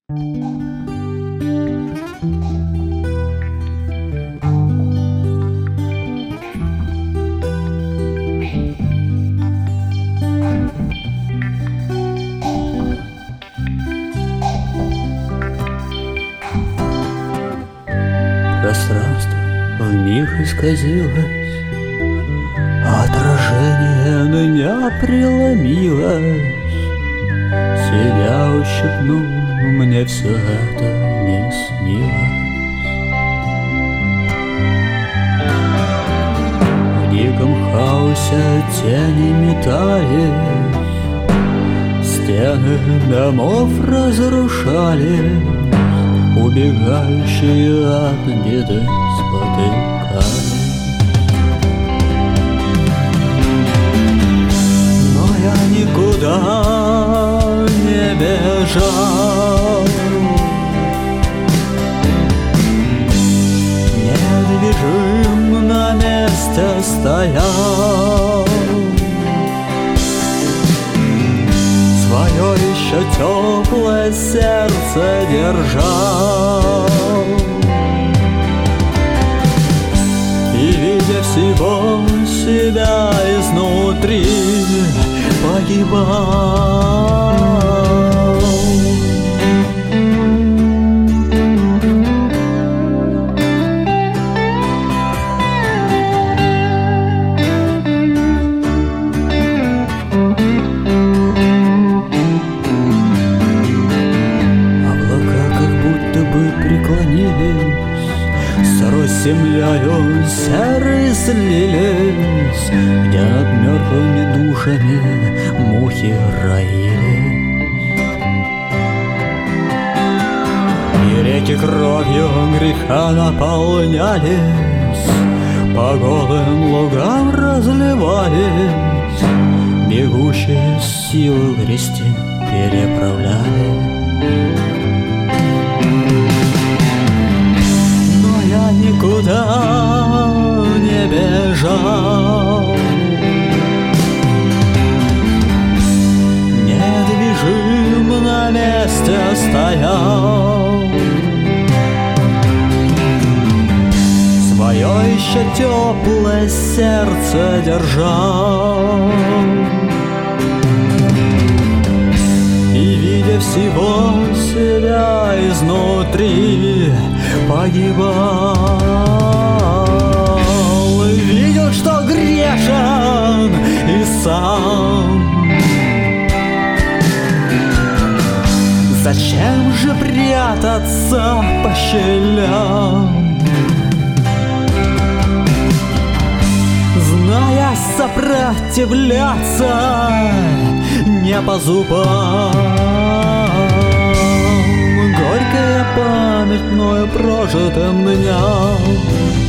Пространство вмиг исказилось, отражение меня преломилось. Себя ущипнул, мне все это не снилось. В диком хаосе тени метались, стены домов разрушали, убегающие от беды спотыкались. Но я никуда не бежал, недвижим на месте стоял, свое еще теплое сердце держал. И, видя всего себя изнутри, погибал. Землею серой слились, где над мертвыми душами мухи роились. И реки кровью греха наполнялись, по голым лугам разливались, бегущие силы грести переправляли. Никуда не бежал, недвижим на месте стоял, свое еще теплое сердце держал. И, видя всего себя изнутри, погибал. Видел, что грешен и сам. Зачем же прятаться по щелям, зная, сопротивляться не по зубам? Горькая память мною прожитым дням